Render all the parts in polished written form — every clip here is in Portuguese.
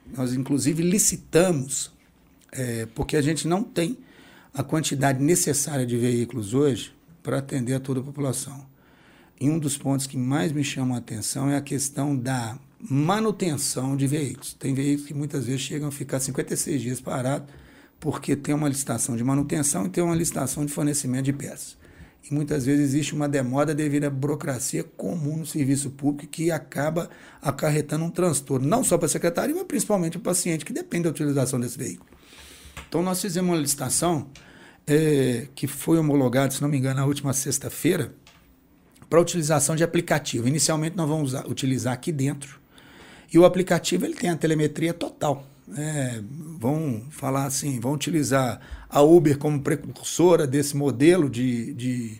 Nós, inclusive, licitamos, porque a gente não tem a quantidade necessária de veículos hoje para atender a toda a população. E um dos pontos que mais me chamam a atenção é a questão da manutenção de veículos. Tem veículos que muitas vezes chegam a ficar 56 dias parados porque tem uma licitação de manutenção e tem uma licitação de fornecimento de peças. E muitas vezes existe uma demora devido à burocracia comum no serviço público que acaba acarretando um transtorno, não só para a secretaria, mas principalmente para o paciente que depende da utilização desse veículo. Então nós fizemos uma licitação que foi homologada, se não me engano, na última sexta-feira, para utilização de aplicativo. Inicialmente nós vamos utilizar aqui dentro. E o aplicativo ele tem a telemetria total. Vão falar assim, vão utilizar a Uber como precursora desse modelo de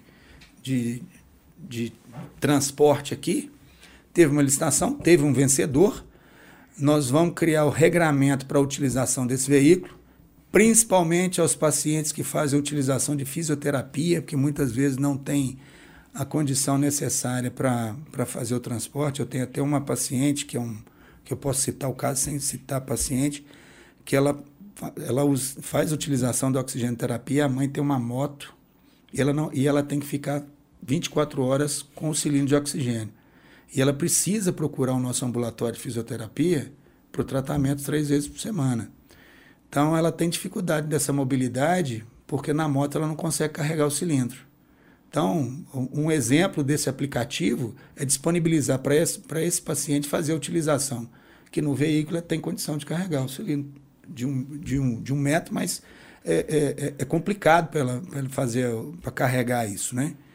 transporte aqui. Teve uma licitação, teve um vencedor. Nós vamos criar o regramento para a utilização desse veículo, principalmente aos pacientes que fazem a utilização de fisioterapia, porque muitas vezes não tem a condição necessária para fazer o transporte. Eu tenho até uma paciente que eu posso citar o caso sem citar a paciente, que ela faz utilização da oxigenoterapia, a mãe tem uma moto e ela tem que ficar 24 horas com o cilindro de oxigênio. E ela precisa procurar o nosso ambulatório de fisioterapia para o tratamento 3 vezes por semana. Então, ela tem dificuldade dessa mobilidade porque na moto ela não consegue carregar o cilindro. Então, um exemplo desse aplicativo é disponibilizar para esse paciente fazer a utilização, que no veículo tem condição de carregar o cilindro de um metro, mas é complicado para ele fazer, para carregar isso, né?